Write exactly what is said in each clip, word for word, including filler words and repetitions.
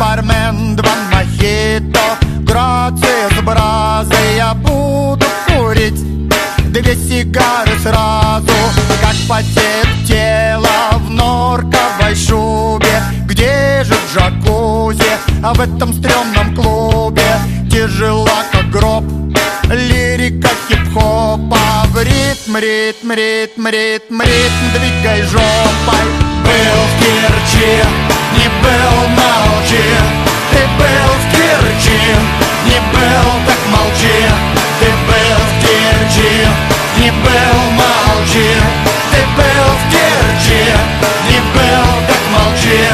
бармен, два мохито, грация с бразой. Я буду курить две сигары сразу. Как потеет тело в норковой шубе. Где же джакузи, а в этом стрёмном клубе? Тяжела, как гроб, лирика хип-хопа. В ритм, ритм, ритм, ритм, ритм двигай жопой. Был в Керчи, не был, молчи. Ты был в Керчи, не был, так молчи. Ты был в Керчи, не был, молчи. Ты был в Керчи, не был, так молчи.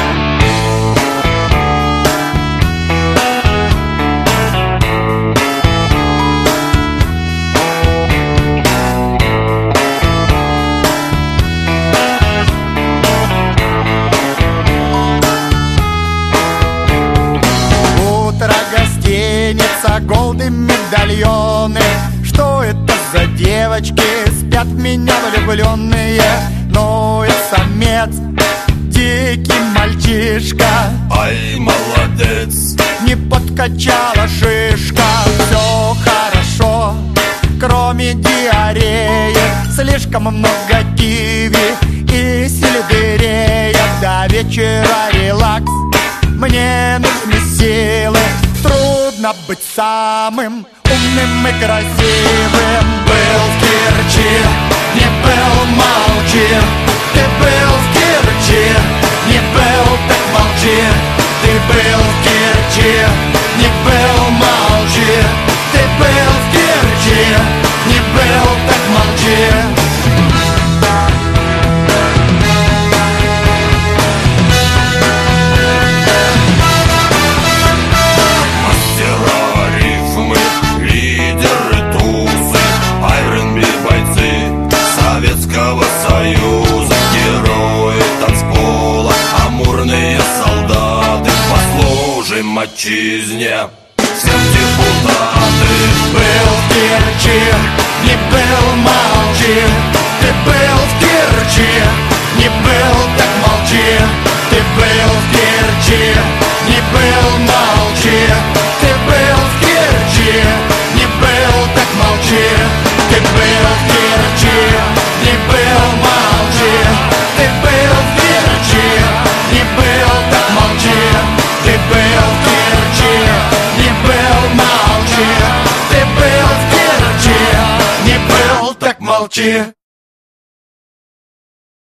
Голды, медальоны. Что это за девочки? Спят в меня влюбленные. Ну и самец, дикий мальчишка. Ай, молодец. Не подкачала шишка. Все хорошо, кроме диареи. Слишком много киви и сельдерея. До вечера релакс, мне нужны силы. Трудно быть самым умным и красивым. Был в Керчи, не был, молчи. Ты был в Керчи, не был, так молчи. Ты был в Керчи, не был, молчи. Ты был в Керчи, не был, так молчи. Союза, герои танцпола, амурные солдаты, послужим отчизне, всем депутаты. Был в Керчи, не был, молчи. Ты был в Керчи, не был, так молчи. Ты был в Керчи, не был, молчи. Ты был в Керчи, не был, так молчи. Ты был в Керчи, не был, молчи. Ты был в Керчи, не был, так молчи. Ты был в Керчи, не был, молчи. Ты был в Керчи, не был, так молчи.